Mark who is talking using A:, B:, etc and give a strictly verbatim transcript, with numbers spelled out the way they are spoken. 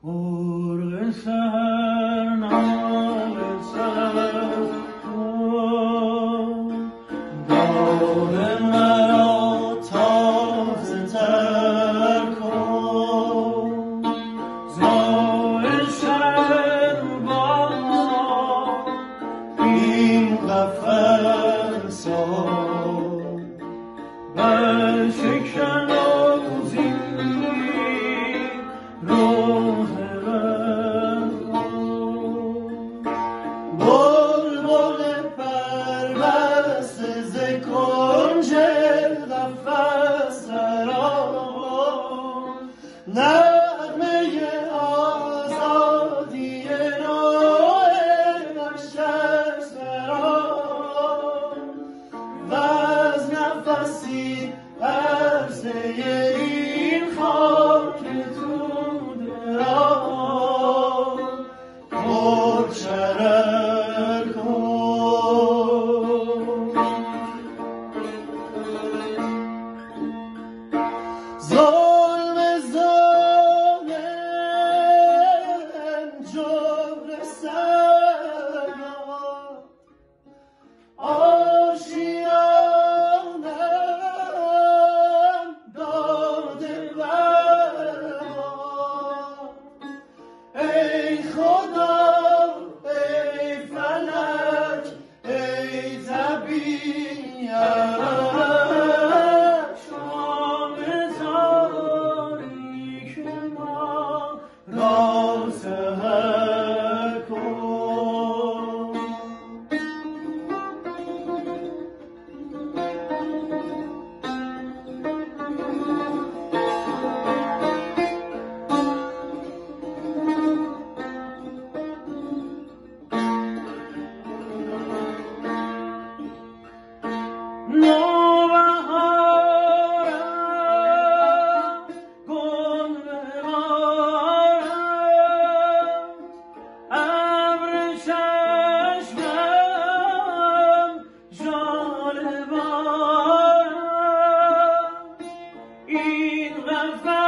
A: مرغ سحر نام سحر داد مرا تازه تر کن زایشم با این قفس بر شکن آزی روح بلبل پربسته ز کنج قفس درآ نغمه آزادی نوع نشست درآ وز نفسی عرضه این خاک توده را مبشر کن ظلم ظالم جبر سرما آشیانم داده بر ما ای خدا ای فلک ای طبیعت شام تاریک ما را سحر کن نوبهارم گل ببارم ابر چشمم ژاله بارم این قفس